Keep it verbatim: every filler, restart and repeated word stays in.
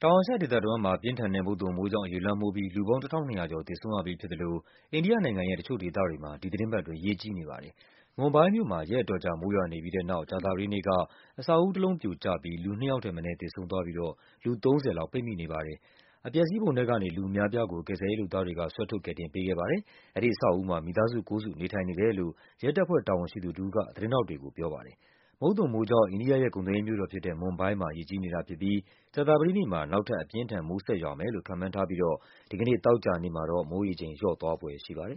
တောင်အာရှဒေသတဝန်းမှာ ပြင်းထန်တဲ့မုတ်သုန်မိုးကြောင့် ရေလွှမ်းမိုးပြီး လူပေါင်း ၁,၂၀၀ ကျော် သေဆုံးရပြီးဖြစ်သလို အိန္ဒိယနိုင်ငံရဲ့ တချို့ဒေသတွေမှာ ဒီသီတင်းပတ်အတွင်း ရေကြီးနေပါတယ်။ မွန်ဘိုင်းမြို့မှာ ရက်အတော်ကြာ မိုးရွာနေပြီးတဲ့နောက် ကြာသပတေးနေ့က အဆောက်အဦးတလုံးပြိုကျပြီး လူနှစ်ယောက်ထက်မနည်း သေဆုံးသွားပြီးတော့ လူ သုံးဆယ်လောက် ပိတ်မိနေပါတယ်။ အပျက်အစီးပုံထဲကနေ လူအများအပြားကို ကယ်ဆယ်ရေးလုပ်သားတွေက ဆွဲထုတ် ကယ်တင်ပေးခဲ့ပါတယ်။ အဲဒီအဆောက်အဦးမှာ မိသားစုကိုးစု နေထိုင်နေတယ်လို့ ရဲတပ်ဖွဲ့တာဝန်ရှိသူတဦးက သတင်းထောက်တွေကိုပြောပါတယ်။ မုတ်သုန်မိုးကြောင့် အိန္ဒိယရဲ့ ကုန်သွယ်ရေးမြို့တော်ဖြစ်တဲ့ မွန်ဘိုင်းမှာ ရေကြီးနေတာဖြစ်ပြီး ကြာသပတေးနေ့မှာ နောက်ထပ် အပြင်းအထန် မိုးဆက်ရွာမယ်လို့ ခန့်မှန်းထားပြီးတော့ ဒီကနေ့ သောကြာနေ့မှာတော့ မိုးရေချိန် လျော့သွားဖွယ်ရှိပါတယ်